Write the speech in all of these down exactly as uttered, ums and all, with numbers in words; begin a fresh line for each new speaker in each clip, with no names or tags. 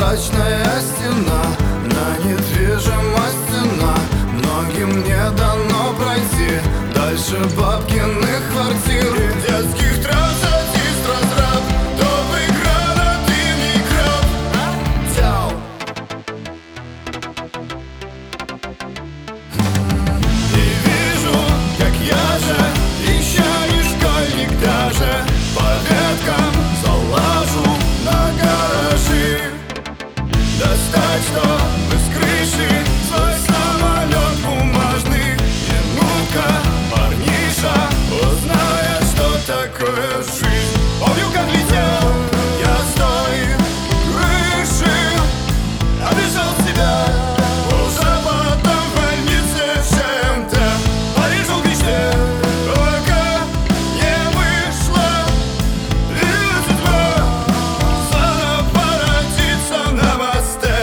прозрачная стена, на недвижимость цена. Многим не дано пройти дальше бабкиных квартир и детских трансат из разраб. Топ экрана, ты не краб. Тяу. И вижу, как я же, еще не школьник даже, по веткам залажу на гаражи. Достать, чтобы с крыши свой самолет бумажный. И ну-ка, парниша, узнает, что такое жизнь. Помню, как летел я с той крыши, обижал себя уже потом в больнице в ШМТ. Порежу в мечте, пока не вышла, и судьба заново родится на мосте.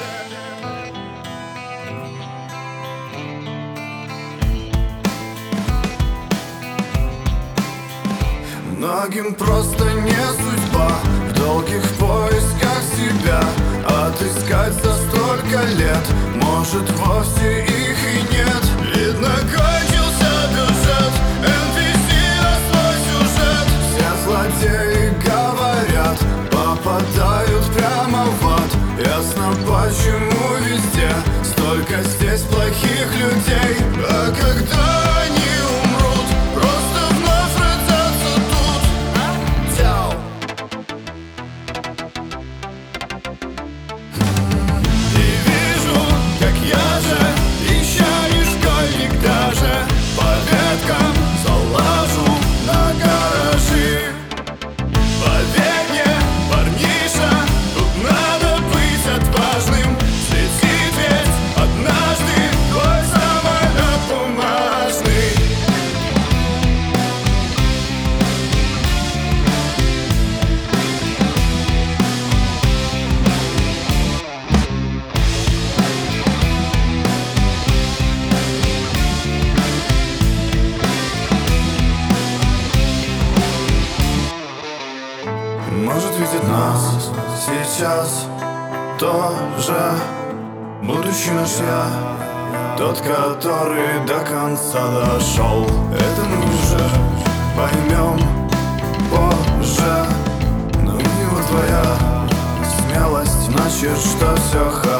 Многим просто не судьба в долгих поисках себя отыскать за столько лет. Может, вовсе их и нет. Видно, кончился бюджет, эн пи си на свой сюжет. Все злодеи говорят, попадают прямо в ад. Ясно, почему везде столько здесь плохих людей. А когда они умрут, просто вновь родятся тут. Тяу. И вижу, как я же, еще не школьник даже, по веткам залажу на гаражи. Поверь мне, парниша, тут надо быть отважным. Слетит ведь однажды твой самолет бумажный. Может, видит нас сейчас тоже будущий наш я, тот, который до конца дошел. Это мы уже поймем позже, но у него твоя смелость значит, что все хорошо.